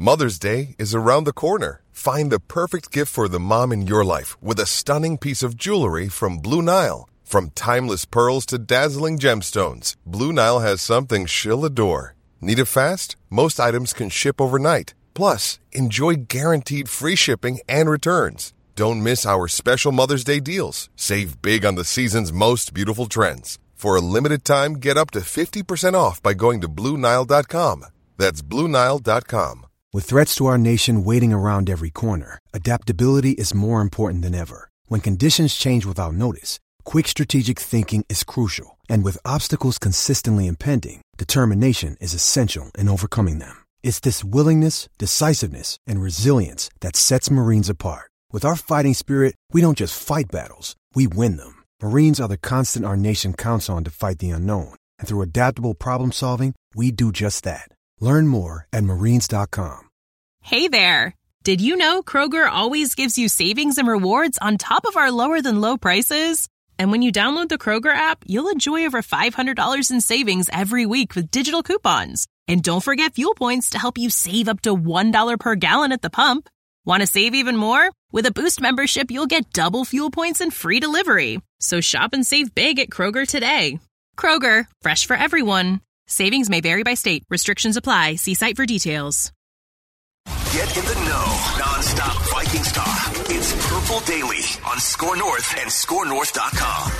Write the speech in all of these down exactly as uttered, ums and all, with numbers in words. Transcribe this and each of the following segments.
Mother's Day is around the corner. Find the perfect gift for the mom in your life with a stunning piece of jewelry from Blue Nile. From timeless pearls to dazzling gemstones, Blue Nile has something she'll adore. Need it fast? Most items can ship overnight. Plus, enjoy guaranteed free shipping and returns. Don't miss our special Mother's Day deals. Save big on the season's most beautiful trends. For a limited time, get up to fifty percent off by going to Blue Nile dot com. That's Blue Nile dot com. With threats to our nation waiting around every corner, adaptability is more important than ever. When conditions change without notice, quick strategic thinking is crucial. And with obstacles consistently impending, determination is essential in overcoming them. It's this willingness, decisiveness, and resilience that sets Marines apart. With our fighting spirit, we don't just fight battles, we win them. Marines are the constant our nation counts on to fight the unknown. And through adaptable problem solving, we do just that. Learn more at marines dot com. Hey there! Did you know Kroger always gives you savings and rewards on top of our lower-than-low prices? And when you download the Kroger app, you'll enjoy over five hundred dollars in savings every week with digital coupons. And don't forget fuel points to help you save up to one dollar per gallon at the pump. Want to save even more? With a Boost membership, you'll get double fuel points and free delivery. So shop and save big at Kroger today. Kroger, fresh for everyone. Savings may vary by state. Restrictions apply. See site for details. Get in the know. Non-stop Vikings talk. It's Purple Daily on Score North and score north dot com.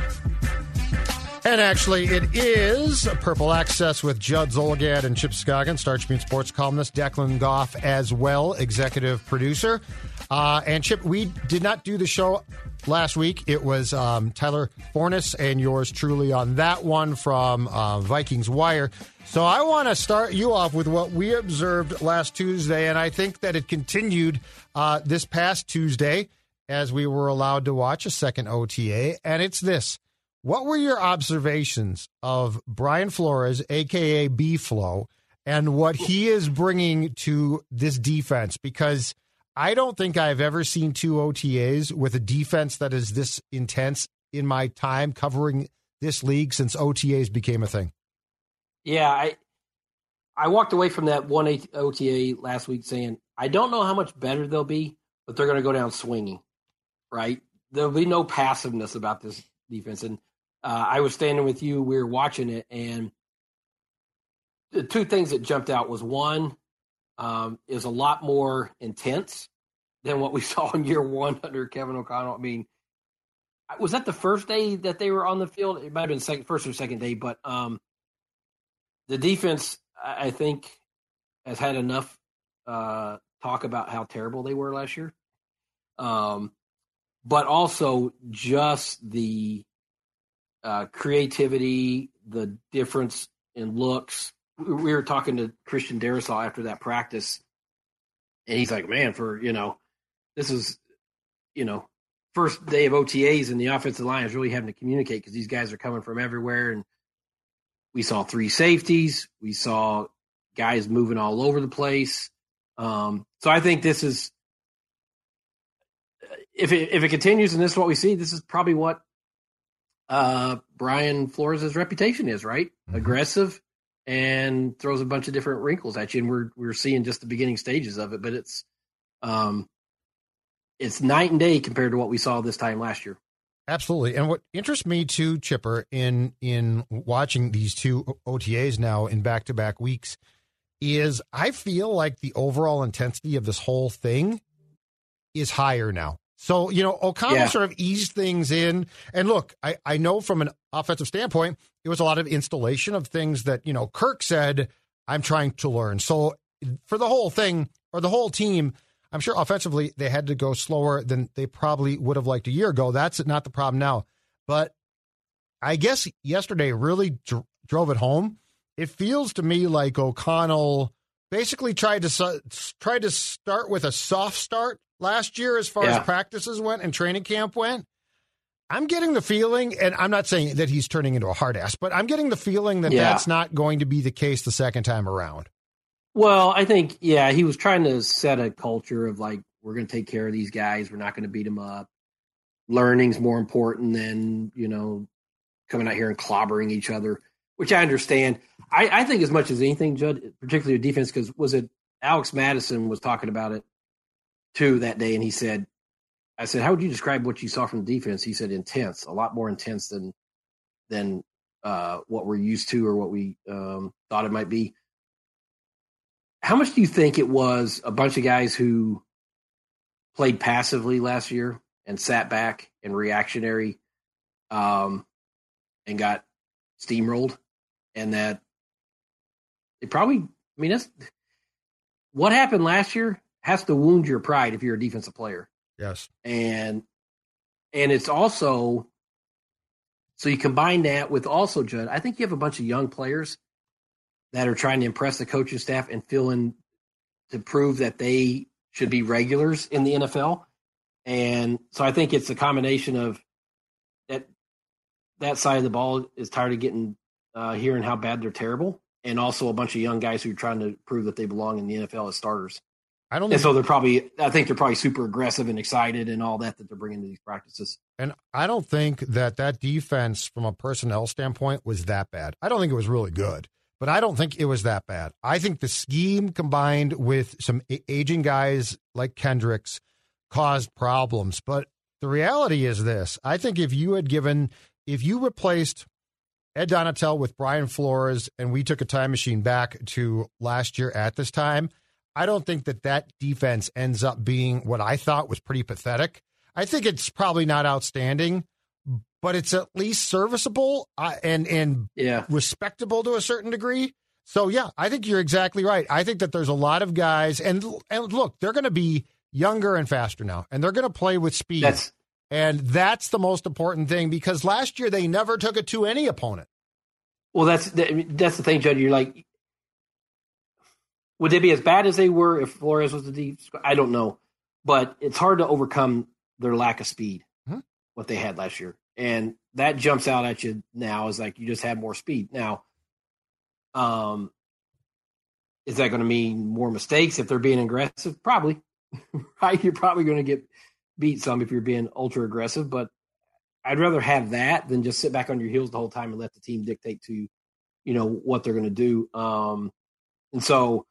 And actually, it is Purple Access with Judd Zolgad and Chip Scoggin, Star Tribune sports columnist, Declan Goff as well, executive producer. Uh, and Chip, we did not do the show last week. It was um, Tyler Forness and yours truly on that one from uh, Vikings Wire. So I want to start you off with what we observed last Tuesday, and I think that it continued uh, this past Tuesday as we were allowed to watch a second O T A, and it's this. What were your observations of Brian Flores, a k a. B-Flow, and what he is bringing to this defense? Because I don't think I've ever seen two O T As with a defense that is this intense in my time covering this league since O T As became a thing. Yeah, I I walked away from that one O T A last week saying, I don't know how much better they'll be, but they're going to go down swinging, right? There'll be no passiveness about this defense. And uh, I was standing with you, we were watching it, and the two things that jumped out was one, um, is a lot more intense than what we saw in year one under Kevin O'Connell. I mean, was that the first day that they were on the field? It might have been second, first or second day, but um, the defense, I think, has had enough uh, talk about how terrible they were last year. Um, but also just the uh, creativity, the difference in looks. We were talking to Christian Darrisaw after that practice, and he's like, man, for, you know, this is, you know, first day of O T As, and the offensive line is really having to communicate because these guys are coming from everywhere. And we saw three safeties. We saw guys moving all over the place. Um, so I think this is, if it, if it continues and this is what we see, this is probably what uh, Brian Flores' reputation is, right? Mm-hmm. Aggressive and throws a bunch of different wrinkles at you. And we're, we're seeing just the beginning stages of it, but it's, um, it's night and day compared to what we saw this time last year. Absolutely. And what interests me too, Chipper, in in watching these two O T As now in back-to-back weeks is I feel like the overall intensity of this whole thing is higher now. So, you know, O'Connell yeah. sort of eased things in. And look, I, I know from an offensive standpoint, it was a lot of installation of things that, you know, Kirk said, I'm trying to learn. So for the whole thing, or the whole team, I'm sure offensively they had to go slower than they probably would have liked a year ago. That's not the problem now. But I guess yesterday really dr- drove it home. It feels to me like O'Connell basically tried to su- tried to start with a soft start last year as far yeah. as practices went and training camp went. I'm getting the feeling, and I'm not saying that he's turning into a hard ass, but I'm getting the feeling that yeah. that's not going to be the case the second time around. Well, I think, yeah, he was trying to set a culture of like, we're going to take care of these guys. We're not going to beat them up. Learning's more important than, you know, coming out here and clobbering each other, which I understand. I, I think as much as anything, Judd, particularly defense, because was it Alex Madison was talking about it too that day, and he said, I said, how would you describe what you saw from the defense? He said, intense, a lot more intense than than uh, what we're used to or what we um, thought it might be. How much do you think it was a bunch of guys who played passively last year and sat back and reactionary um, and got steamrolled, and that it probably, I mean, that's what happened last year has to wound your pride if you're a defensive player. Yes. And, and it's also, so you combine that with also, Judd, I think you have a bunch of young players that are trying to impress the coaching staff and fill in to prove that they should be regulars in the N F L. And so I think it's a combination of that, that side of the ball is tired of getting, uh, hearing how bad they're terrible. And also a bunch of young guys who are trying to prove that they belong in the N F L as starters. I don't. And think, so they're probably. I think they're probably super aggressive and excited and all that that they're bringing to these practices. And I don't think that that defense, from a personnel standpoint, was that bad. I don't think it was really good, but I don't think it was that bad. I think the scheme combined with some a- aging guys like Kendricks caused problems. But the reality is this: I think if you had given, if you replaced Ed Donatel with Brian Flores, and we took a time machine back to last year at this time, I don't think that that defense ends up being what I thought was pretty pathetic. I think it's probably not outstanding, but it's at least serviceable uh, and and yeah. respectable to a certain degree. So, yeah, I think you're exactly right. I think that there's a lot of guys, and, and look, they're going to be younger and faster now, and they're going to play with speed. That's, and that's the most important thing, because last year they never took it to any opponent. Well, that's the, that's the thing, Judd. You're like, would they be as bad as they were if Flores was the deep? I don't know, but it's hard to overcome their lack of speed, hmm. what they had last year, and that jumps out at you now. Is like you just have more speed now. Um, is that going to mean more mistakes if they're being aggressive? Probably, right? You're probably going to get beat some if you're being ultra aggressive, but I'd rather have that than just sit back on your heels the whole time and let the team dictate to, you know, what they're going to do. Um, and so.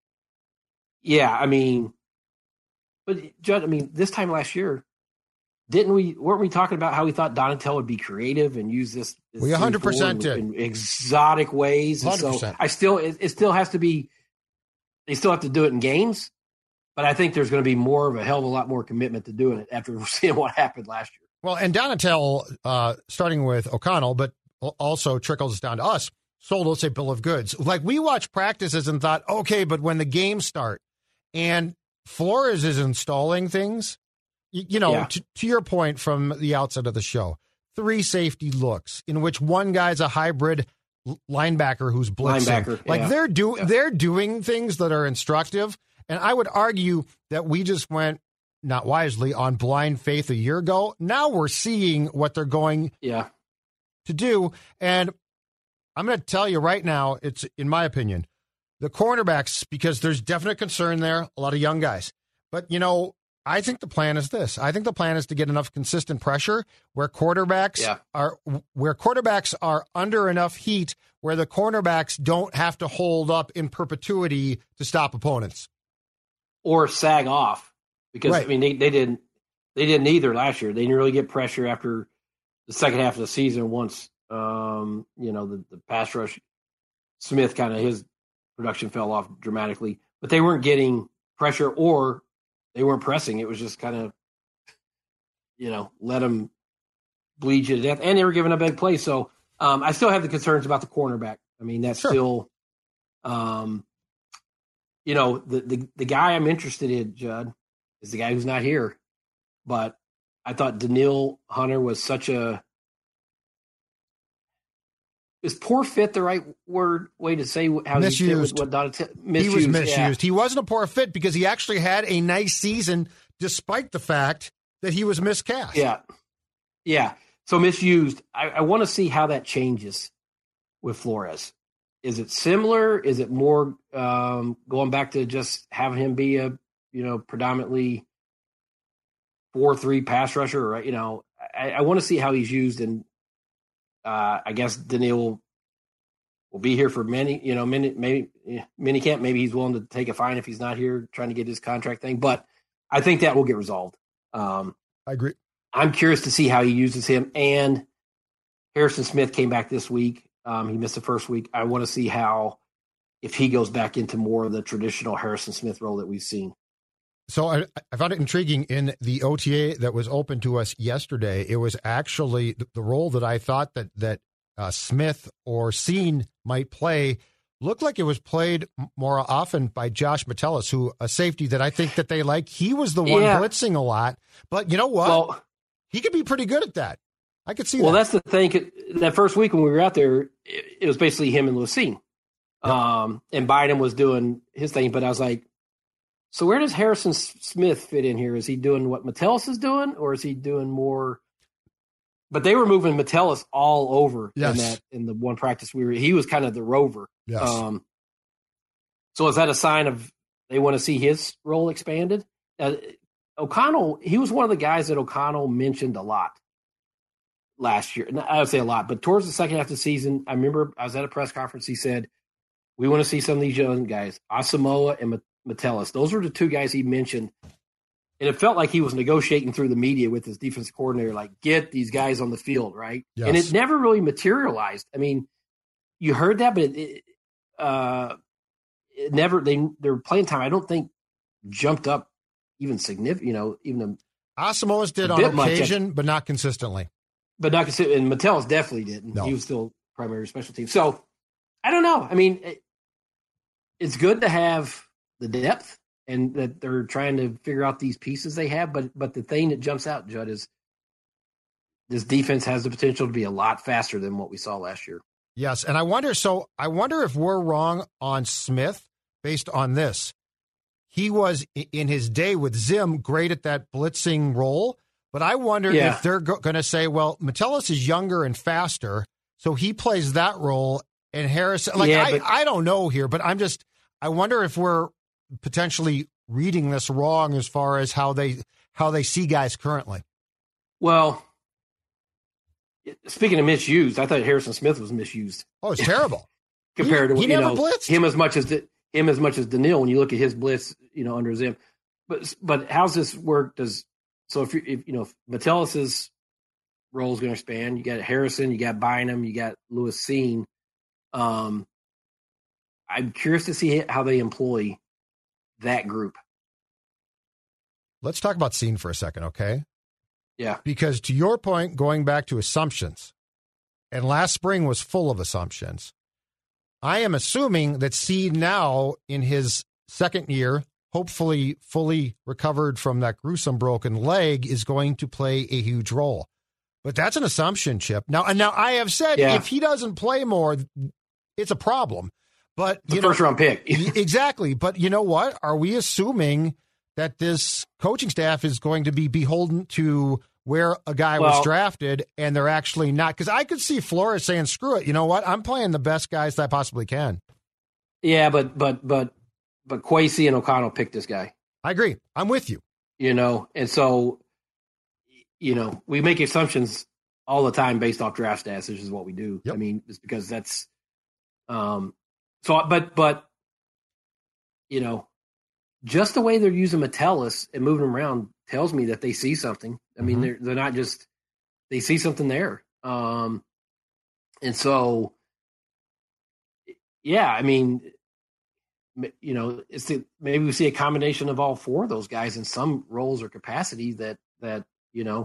Yeah, I mean, but Judd, I mean, this time last year, didn't we? Weren't we talking about how we thought Donatel would be creative and use this? this we one hundred percent did in exotic ways. And so I still, it, it still has to be. They still have to do it in games, but I think there's going to be more of a hell of a lot more commitment to doing it after seeing what happened last year. Well, and Donatel, uh, starting with O'Connell, but also trickles down to us, sold us a bill of goods. Like, we watched practices and thought, okay, but when the games start. And Flores is installing things, you, you know, yeah. to, to your point from the outset of the show, three safety looks in which one guy's a hybrid linebacker who's blitzing. Linebacker, like yeah. they're do yeah. they're doing things that are instructive. And I would argue that we just went, not wisely, on blind faith a year ago. Now we're seeing what they're going yeah. to do. And I'm going to tell you right now, it's, in my opinion, the cornerbacks, because there's definite concern there, a lot of young guys. But, you know, I think the plan is this. I think the plan is to get enough consistent pressure where quarterbacks yeah. are where quarterbacks are under enough heat where the cornerbacks don't have to hold up in perpetuity to stop opponents. Or sag off. Because, right. I mean, they, they didn't they didn't either last year. They didn't really get pressure after the second half of the season once, um, you know, the, the pass rush, Smith kind of his production fell off dramatically, but they weren't getting pressure or they weren't pressing. It was just kind of, you know, let them bleed you to death, and they were giving up big plays. So um, I still have the concerns about the cornerback. I mean, that's sure. still, um, you know, the, the the guy I'm interested in, Judd, is the guy who's not here. But I thought Danielle Hunter was such a Is poor fit the right word way to say how misused. he fit with what Donatel misused? He was misused. Yeah. He wasn't a poor fit because he actually had a nice season despite the fact that he was miscast. Yeah. Yeah. So misused. I, I want to see how that changes with Flores. Is it similar? Is it more um, going back to just having him be a, you know, predominantly four three pass rusher? Right. You know, I, I want to see how he's used, and uh, I guess Danielle will be here for many, you know, many, maybe mini camp. Maybe he's willing to take a fine if he's not here trying to get his contract thing. But I think that will get resolved. Um, I agree. I'm curious to see how he uses him. And Harrison Smith came back this week. Um, he missed the first week. I want to see how, if he goes back into more of the traditional Harrison Smith role that we've seen. So I, I found it intriguing in the O T A that was open to us yesterday. It was actually the, the role that I thought that that uh, Smith or Cine might play looked like it was played more often by Josh Metellus, who a safety that I think that they like. He was the one yeah. blitzing a lot, but you know what? Well, he could be pretty good at that. I could see well, that. Well, that's the thing. That first week when we were out there, it, it was basically him and Lucine. Yep. Um, and Biden was doing his thing, but I was like, so where does Harrison Smith fit in here? Is he doing what Metellus is doing, or is he doing more? But they were moving Metellus all over yes. in that in the one practice we were. He was kind of the rover. Yes. Um, so is that a sign of they want to see his role expanded? Uh, O'Connell, he was one of the guys that O'Connell mentioned a lot last year. I would say a lot, but towards the second half of the season, I remember I was at a press conference. He said, "We want to see some of these young guys, Asamoah and Metellus." Those were the two guys he mentioned. And it felt like he was negotiating through the media with his defensive coordinator, like, get these guys on the field, right? Yes. And it never really materialized. I mean, you heard that, but it, it, uh, it never, they, their playing time, I don't think, jumped up even significant, you know, even a Asamoah's did on occasion, much, but not consistently. But not consistently. And Metellus definitely didn't. No. He was still primary special team. So, I don't know. I mean, it, it's good to have the depth. And that they're trying to figure out these pieces they have. But but the thing that jumps out, Judd, is this defense has the potential to be a lot faster than what we saw last year. Yes, and I wonder, so I wonder if we're wrong on Smith based on this. He was, in his day with Zim, great at that blitzing role. But I wonder yeah. if they're go- going to say, well, Metellus is younger and faster, so he plays that role. And Harrison, like, yeah, but, I, I don't know here, but I'm just, I wonder if we're potentially reading this wrong as far as how they how they see guys currently. Well, speaking of misused, I thought Harrison Smith was misused. Oh, it's terrible compared he, to he you never know blitzed. him as much as the, him as much as Daniil. When you look at his blitz, you know, under Zim. But but how's this work? Does so if you if, you know if Metellus's role is going to expand, you got Harrison, you got Bynum, you got Lewis Cine. Um, I'm curious to see how they employ that group. Let's talk about Cine for a second, okay? Yeah. Because to your point, going back to assumptions, and last spring was full of assumptions, I am assuming that Cine now, in his second year, hopefully fully recovered from that gruesome broken leg, is going to play a huge role. But that's an assumption, Chip. Now, and now I have said yeah. if he doesn't play more, it's a problem. But the you first know, round pick. Exactly. But you know what? Are we assuming that this coaching staff is going to be beholden to where a guy well, was drafted and they're actually not? Because I could see Flores saying, screw it. You know what? I'm playing the best guys that I possibly can. Yeah, but but but but Kwesi and O'Connell picked this guy. I agree. I'm with you. You know, and so, you know, we make assumptions all the time based off draft stats, which is what we do. Yep. I mean, it's because that's um So, but, but, you know, just the way they're using Metellus and moving him around tells me that they see something. I mean, mm-hmm. they're, they're not just, they see something there. Um, and so, yeah, I mean, you know, it's the, maybe we see a combination of all four of those guys in some roles or capacity that, that, you know,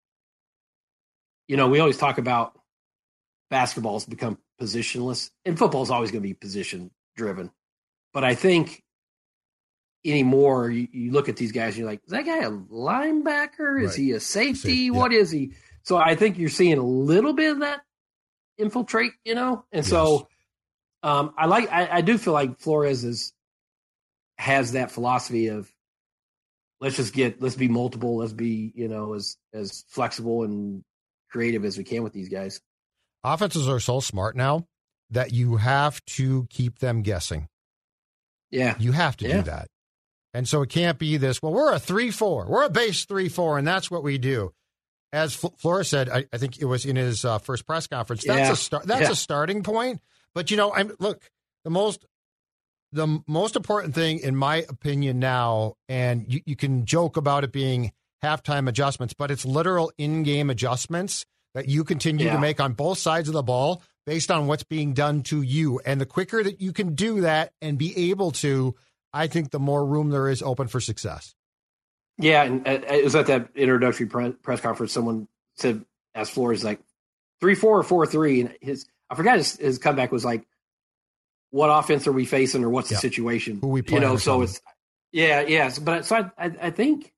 you know, we always talk about basketball's become positionless, and football is always going to be position driven. But I think anymore, you, you look at these guys and you're like, is that guy a linebacker? Is right. he a safety? safety what yeah. is he? So I think you're seeing a little bit of that infiltrate, you know? And yes. so um, I like, I, I do feel like Flores is, has that philosophy of let's just get, let's be multiple. Let's be, you know, as, as flexible and creative as we can with these guys. Offenses are so smart now that you have to keep them guessing. Yeah. You have to yeah. do that. And so it can't be this, well, we're a three four. We're a base three four, and that's what we do. As F- Flores said, I, I think it was in his uh, first press conference, that's, yeah. a, star- that's yeah. a starting point. But, you know, I'm look, the most the most important thing, in my opinion now, and you, you can joke about it being halftime adjustments, but it's literal in-game adjustments that you continue yeah. to make on both sides of the ball based on what's being done to you. And the quicker that you can do that and be able to, I think the more room there is open for success. Yeah, and it was at that introductory press conference, someone said, asked Flores, like, three four or four three, and his I forgot his, his comeback was like, what offense are we facing, or what's yeah. the situation? Who we playing, you know, so it's yeah, yeah. So, but so I, I, I think,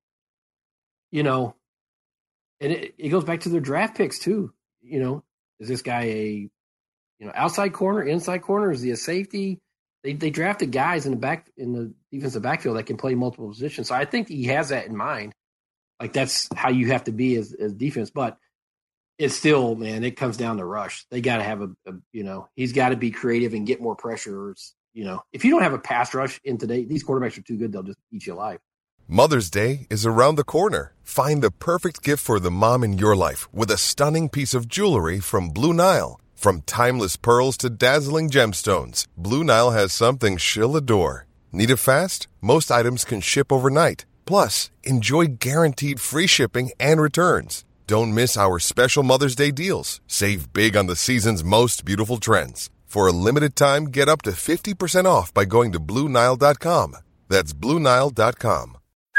you know, and it, it goes back to their draft picks too. You know, is this guy a, you know, outside corner, inside corner? Is he a safety? They they drafted guys in the back in the defensive backfield that can play multiple positions. So I think he has that in mind. Like that's how you have to be as as defense, but. It's still, man, it comes down to rush. They got to have a, a, you know, he's got to be creative and get more pressure. You know, if you don't have a pass rush in today, these quarterbacks are too good. They'll just eat you alive. Mother's Day is around the corner. Find the perfect gift for the mom in your life with a stunning piece of jewelry from Blue Nile. From timeless pearls to dazzling gemstones, Blue Nile has something she'll adore. Need it fast? Most items can ship overnight. Plus, enjoy guaranteed free shipping and returns. Don't miss our special Mother's Day deals. Save big on the season's most beautiful trends. For a limited time, get up to fifty percent off by going to Blue Nile dot com. That's Blue Nile dot com.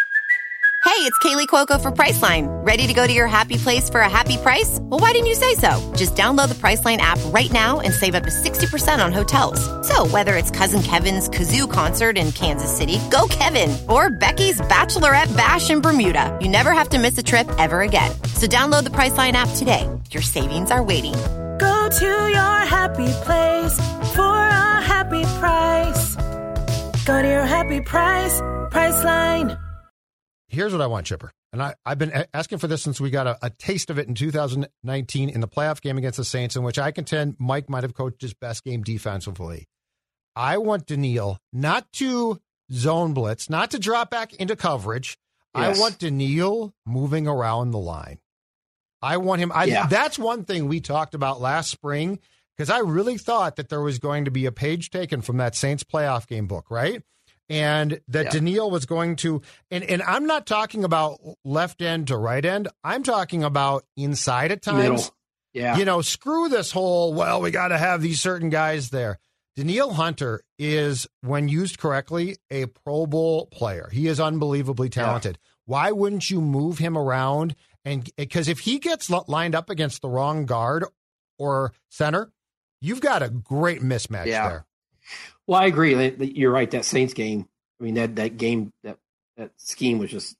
Hey, it's Kaylee Cuoco for Priceline. Ready to go to your happy place for a happy price? Well, why didn't you say so? Just download the Priceline app right now and save up to sixty percent on hotels. So whether it's Cousin Kevin's Kazoo Concert in Kansas City, go Kevin, or Becky's Bachelorette Bash in Bermuda, you never have to miss a trip ever again. So download the Priceline app today. Your savings are waiting. Go to your happy place for a happy price. Go to your happy price, Priceline. Here's what I want, Chipper. And I, I've been asking for this since we got a, a taste of it in two thousand nineteen in the playoff game against the Saints, in which I contend Mike might have coached his best game defensively. I want Danielle not to zone blitz, not to drop back into coverage. Yes. I want Danielle moving around the line. I want him. I, yeah. That's one thing we talked about last spring, because I really thought that there was going to be a page taken from that Saints playoff game book, right? And that yeah. Danielle was going to, and, and I'm not talking about left end to right end. I'm talking about inside at times. Middle. Yeah. You know, screw this whole, well, we got to have these certain guys there. Danielle Hunter is, when used correctly, a Pro Bowl player. He is unbelievably talented. Yeah. Why wouldn't you move him around? And because if he gets lined up against the wrong guard or center, you've got a great mismatch yeah. there. Well, I agree. You're right. That Saints game, I mean, that, that game, that, that scheme was just,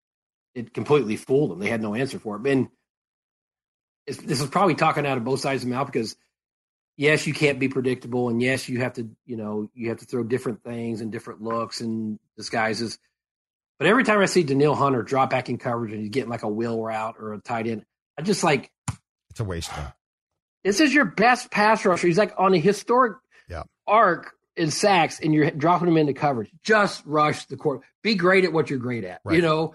it completely fooled them. They had no answer for it. And it's, this is probably talking out of both sides of the mouth, because yes, you can't be predictable. And yes, you have to, you know, you have to throw different things and different looks and disguises. But every time I see Danielle Hunter drop back in coverage and he's getting like a wheel route or a tight end, I just like, it's a waste of time. This is your best pass rusher. He's like on a historic yeah. arc in sacks, and you're dropping him into coverage. Just rush the court. Be great at what you're great at. Right. You know,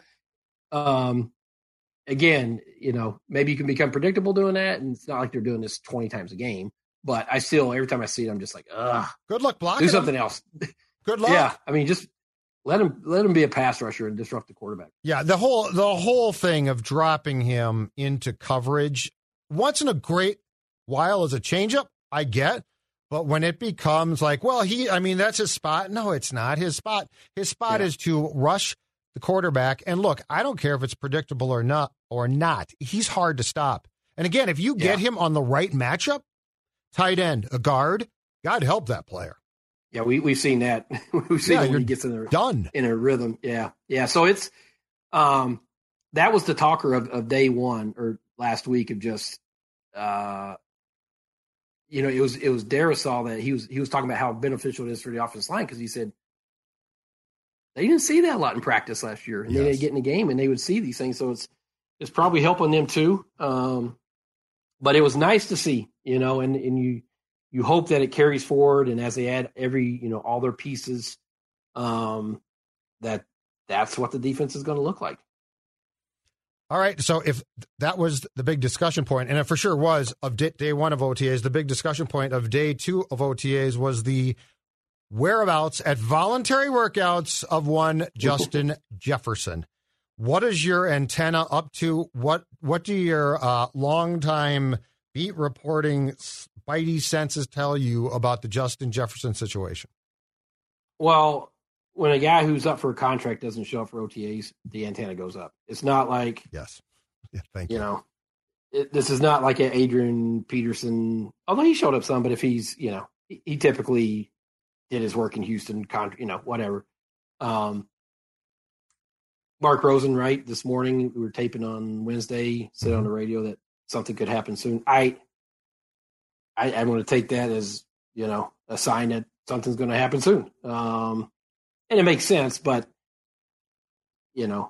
um, again, you know, maybe you can become predictable doing that, and it's not like they're doing this twenty times a game. But I still, every time I see it, I'm just like, ugh. Good luck blocking. Do something him. else. Good luck. Yeah, I mean, just let him let him be a pass rusher and disrupt the quarterback. Yeah, the whole the whole thing of dropping him into coverage once in a great while as a changeup, I get. But when it becomes like, well, he, I mean, that's his spot. No, it's not his spot. His spot yeah. is to rush the quarterback. And look, I don't care if it's predictable or not, or not. He's hard to stop. And again, if you get yeah. him on the right matchup, tight end, a guard, God help that player. Yeah, we we've seen that. We've seen yeah, it when he gets in a done in a rhythm. Yeah, yeah. So it's um that was the talker of, of day one or last week of just uh. You know, it was it was Darrisaw that he was he was talking about how beneficial it is for the offensive line, because he said they didn't see that a lot in practice last year, and yes. then they get in the game and they would see these things. So it's it's probably helping them too. Um, but it was nice to see, you know, and, and you you hope that it carries forward, and as they add every you know all their pieces, um, that that's what the defense is going to look like. All right, so if that was the big discussion point, and it for sure was of day one of O T As, the big discussion point of day two of O T As was the whereabouts at voluntary workouts of one Justin Jefferson. What is your antenna up to? What what do your uh, longtime beat reporting spidey senses tell you about the Justin Jefferson situation? Well, when a guy who's up for a contract doesn't show up for O T As, the antenna goes up. It's not like, yes, yeah, thank you. You know, it, this is not like an Adrian Peterson, although he showed up some, but if he's, you know, he, he typically did his work in Houston, con- you know, whatever. Um, Mark Rosen, right, this morning, we were taping on Wednesday, said mm-hmm. on the radio that something could happen soon. I, I, I'm going to take that as, you know, a sign that something's going to happen soon. Um, And it makes sense, but, you know,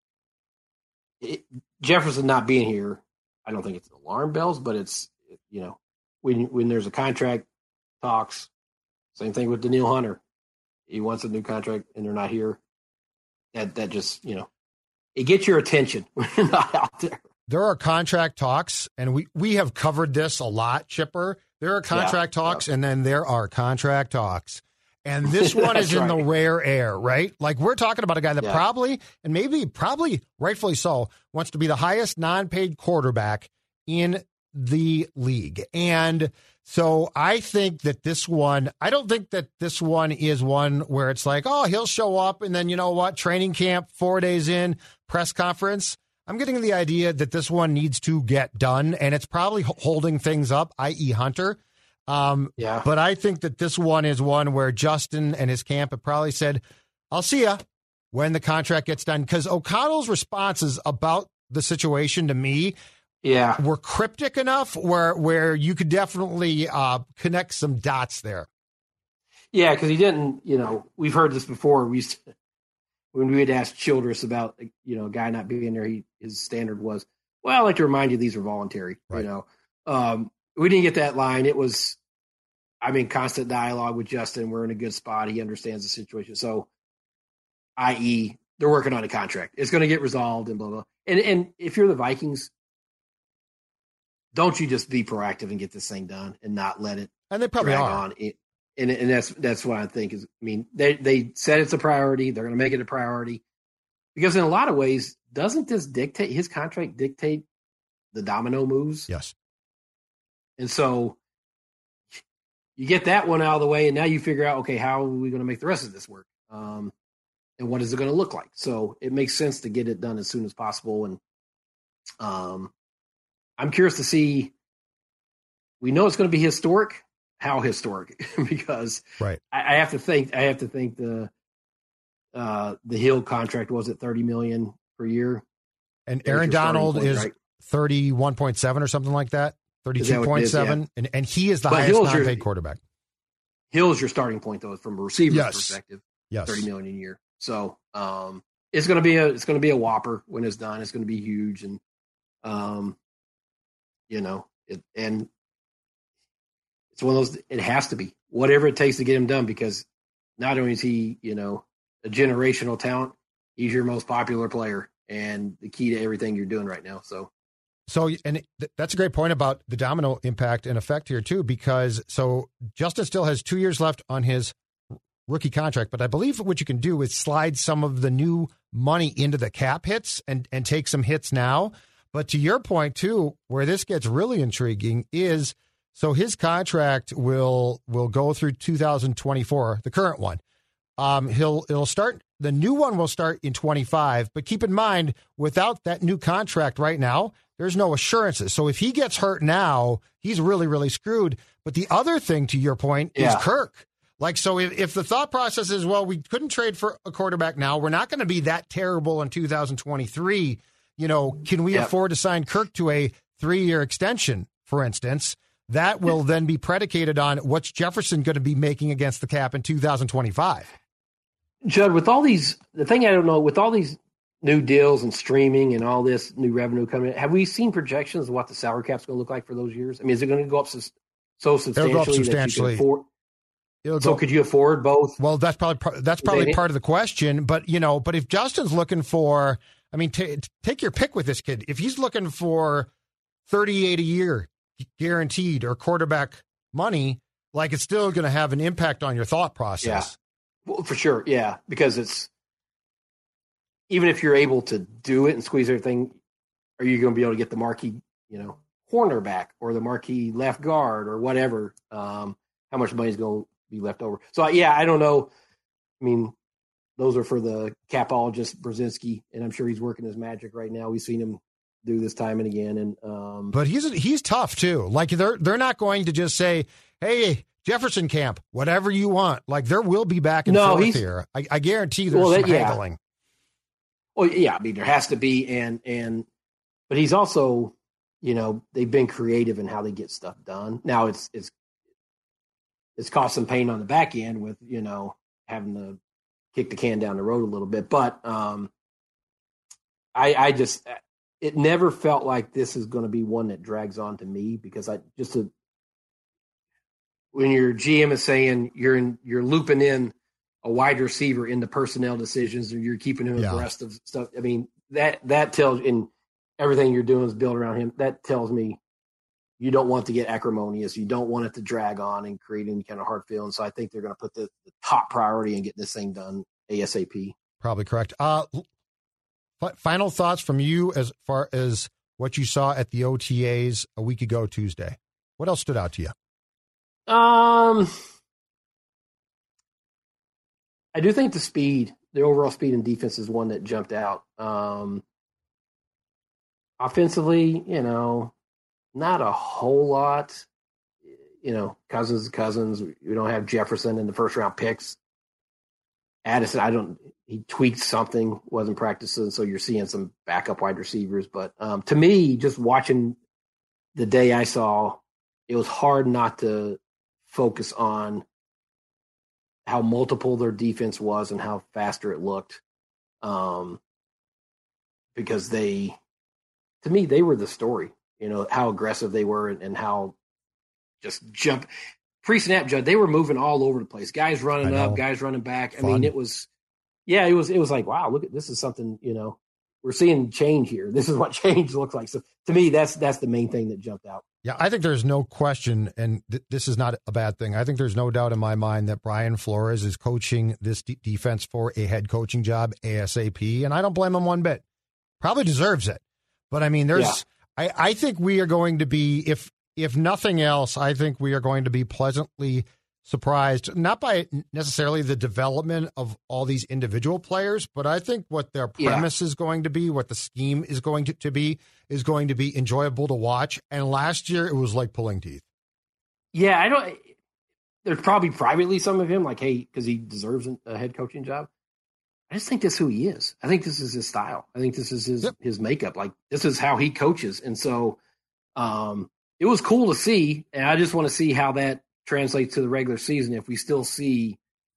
it, Jefferson not being here, I don't think it's alarm bells, but it's, you know, when when there's a contract talks, same thing with Daniil Hunter. He wants a new contract and they're not here. That that just, you know, it gets your attention when you're not out there. There are contract talks, and we, we have covered this a lot, Chipper. There are contract yeah, talks, yeah. and then there are contract talks. And this one is in right. the rare air, right? Like we're talking about a guy that yeah. probably, and maybe probably rightfully so, wants to be the highest non-paid quarterback in the league. And so I think that this one, I don't think that this one is one where it's like, oh, he'll show up and then, you know what, training camp, four days in, press conference. I'm getting the idea that this one needs to get done, and it's probably holding things up, that is. Hunter. Um, yeah. But I think that this one is one where Justin and his camp have probably said, I'll see ya when the contract gets done. Because O'Connell's responses about the situation to me yeah. were cryptic enough where where you could definitely uh, connect some dots there. Yeah, because he didn't, you know, we've heard this before. We used to, when we had asked Childress about, you know, a guy not being there, he, his standard was, well, I like to remind you these are voluntary, right. you know. Um, we didn't get that line. It was, I'm in constant dialogue with Justin. We're in a good spot. He understands the situation. So, that is, they're working on a contract. It's going to get resolved and blah, blah. And and if you're the Vikings, don't you just be proactive and get this thing done and not let it and they probably drag are. on. It, and and that's that's what I think is, I mean, they, they said it's a priority. They're going to make it a priority. Because in a lot of ways, doesn't this dictate, his contract dictate the domino moves? Yes. And so you get that one out of the way, and now you figure out, okay, how are we going to make the rest of this work? Um, and what is it going to look like? So it makes sense to get it done as soon as possible. And um, I'm curious to see, we know it's going to be historic. How historic? Because right. I, I have to think, I have to think the, uh, the Hill contract was at thirty million dollars per year. And Aaron Donald point, is right? thirty-one point seven or something like that. thirty-two point seven, yeah. and, and he is the but highest Hill's non-paid your, quarterback. Hill's your starting point, though, from a receiver's yes. perspective. Yes, thirty million a year. So um, it's going to be a it's going to be a whopper when it's done. It's going to be huge, and um, you know, it, and it's one of those. It has to be whatever it takes to get him done, because not only is he, you know, a generational talent, he's your most popular player and the key to everything you're doing right now. So. So, and that's a great point about the domino impact and effect here, too, because so Justin still has two years left on his rookie contract, but I believe what you can do is slide some of the new money into the cap hits and, and take some hits now. But to your point, too, where this gets really intriguing is, so his contract will will go through two thousand twenty-four, the current one. Um, he'll it'll start. The new one will start in twenty-five, but keep in mind, without that new contract right now, there's no assurances. So if he gets hurt now, he's really, really screwed. But the other thing, to your point, yeah. is Kirk. Like, so if, if the thought process is, well, we couldn't trade for a quarterback now, we're not going to be that terrible in two thousand twenty-three. You know, can we yep. afford to sign Kirk to a three-year extension, for instance? That will then be predicated on what's Jefferson going to be making against the cap in two thousand twenty-five. Judd, with all these, the thing I don't know, with all these new deals and streaming and all this new revenue coming in, have we seen projections of what the salary cap's going to look like for those years? I mean, is it going to go up so, so substantially? It'll go up substantially. That you can afford? It'll so go, could you afford both? Well, that's probably that's probably part of the question. But you know, but if Justin's looking for I mean, t- take your pick with this kid. If he's looking for thirty-eight a year guaranteed or quarterback money, like it's still going to have an impact on your thought process. Yeah, well, for sure. Yeah, because it's even if you're able to do it and squeeze everything, are you going to be able to get the marquee, you know, cornerback or the marquee left guard or whatever? Um, how much money is going to be left over? So yeah, I don't know. I mean, those are for the capologist Brzezinski, and I'm sure he's working his magic right now. We've seen him do this time and again. And um, but he's he's tough too. Like they're they're not going to just say, "Hey, Jefferson Camp, whatever you want." Like there will be back and no, forth here. I, I guarantee there's well, some that, yeah. haggling. Well, yeah, I mean there has to be, and and but he's also, you know, they've been creative in how they get stuff done. Now it's it's it's caused some pain on the back end with, you know, having to kick the can down the road a little bit, but um, I I just. It never felt like this is going to be one that drags on to me because I just a, when your G M is saying you're in, you're looping in a wide receiver in the personnel decisions, or you're keeping him yeah. abreast of stuff. I mean that that tells, and everything you're doing is built around him. That tells me you don't want to get acrimonious. You don't want it to drag on and create any kind of hard feeling. So I think they're going to put the, the top priority in getting this thing done ASAP. Probably correct. Uh, Final thoughts from you as far as what you saw at the O T As a week ago Tuesday. What else stood out to you? Um, I do think the speed, the overall speed and defense is one that jumped out. Um, offensively, you know, not a whole lot. You know, Cousins, Cousins. We don't have Jefferson in the first round picks. Addison, I don't. He tweaked something, wasn't practicing, so you're seeing some backup wide receivers. But um, to me, just watching the day I saw, it was hard not to focus on how multiple their defense was and how faster it looked. Um, because they, to me, they were the story. You know, how aggressive they were and, and how just jump pre-snap, Judd. They were moving all over the place. Guys running up, guys running back. I Fun. mean, it was. Yeah, it was it was like, wow, look at this is something, you know, we're seeing change here. This is what change looks like. So to me, that's that's the main thing that jumped out. Yeah, I think there's no question, and th- this is not a bad thing. I think there's no doubt in my mind that Brian Flores is coaching this d- defense for a head coaching job ASAP, and I don't blame him one bit. Probably deserves it. But I mean, there's yeah. I, I think we are going to be, if if nothing else, I think we are going to be pleasantly surprised, not by necessarily the development of all these individual players, but I think what their premise yeah. is going to be, what the scheme is going to, to be, is going to be enjoyable to watch. And last year, it was like pulling teeth. Yeah, I don't. There's probably privately some of him like, hey, because he deserves a head coaching job. I just think that's who he is. I think this is his style. I think this is his yep. his makeup. Like this is how he coaches, and so um, it was cool to see. And I just want to see how that translates to the regular season. If we still see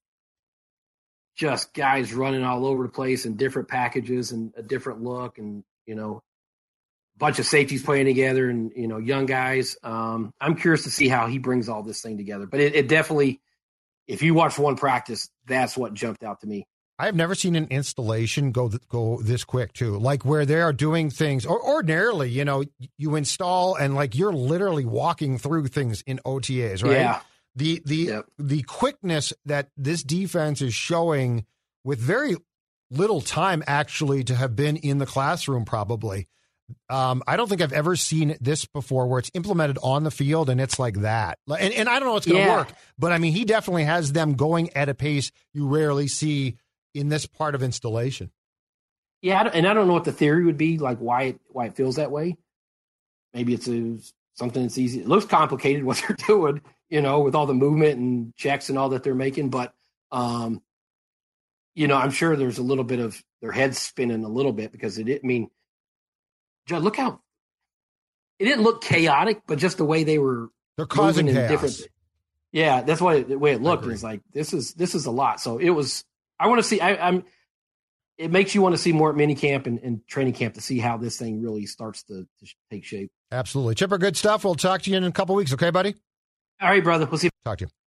just guys running all over the place in different packages and a different look, and you know, a bunch of safeties playing together, and you know, young guys. Um, I'm curious to see how he brings all this thing together. But it, it definitely, if you watch one practice, that's what jumped out to me. I have never seen an installation go th- go this quick too. Like where they are doing things, or ordinarily, you know, you install and like you're literally walking through things in O T As, right? Yeah. The the yep. the quickness that this defense is showing with very little time actually to have been in the classroom, probably. Um, I don't think I've ever seen this before, where it's implemented on the field and it's like that. And and I don't know what's going to yeah. work, but I mean, he definitely has them going at a pace you rarely see in this part of installation. Yeah, and I don't know what the theory would be, like why it, why it feels that way. Maybe it's a, something that's easy. It looks complicated what they're doing, you know, with all the movement and checks and all that they're making. But, um, you know, I'm sure there's a little bit of their heads spinning a little bit because it didn't I mean, Judd, look how it didn't look chaotic, but just the way they were they're causing in chaos. Different, yeah, that's why the way it looked is like this is this is a lot. So it was. I want to see. I, I'm. It makes you want to see more at minicamp and, and training camp to see how this thing really starts to, to take shape. Absolutely, Chipper. Good stuff. We'll talk to you in a couple weeks. Okay, buddy. All right, brother. We'll see. Talk to you.